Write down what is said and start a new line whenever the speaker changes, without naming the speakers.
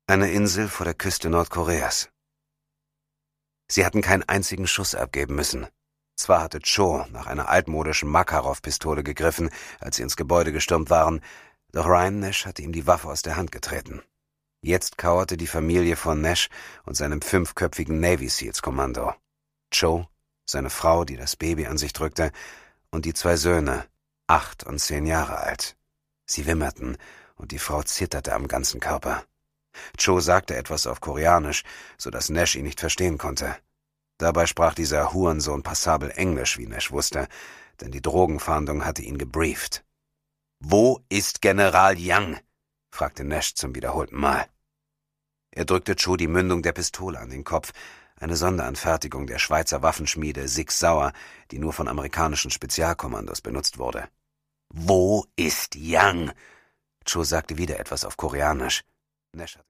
Eine Insel vor der Küste Nordkoreas. Sie hatten keinen einzigen Schuss abgeben müssen. Zwar hatte Cho nach einer altmodischen Makarov-Pistole gegriffen, als sie ins Gebäude gestürmt waren, doch Ryan Nash hatte ihm die Waffe aus der Hand getreten. Jetzt kauerte die Familie von Nash und seinem 5-köpfigen Navy Seals-Kommando. Cho, seine Frau, die das Baby an sich drückte, und die 2 Söhne, 8 und 10 Jahre alt. Sie wimmerten, und die Frau zitterte am ganzen Körper. Cho sagte etwas auf Koreanisch, so dass Nash ihn nicht verstehen konnte. Dabei sprach dieser Hurensohn passabel Englisch, wie Nash wusste, denn die Drogenfahndung hatte ihn gebrieft. »Wo ist General Young?« fragte Nash zum wiederholten Mal. Er drückte Cho die Mündung der Pistole an den Kopf, eine Sonderanfertigung der Schweizer Waffenschmiede Sig Sauer, die nur von amerikanischen Spezialkommandos benutzt wurde. »Wo ist Young?« Cho sagte wieder etwas auf Koreanisch. Nash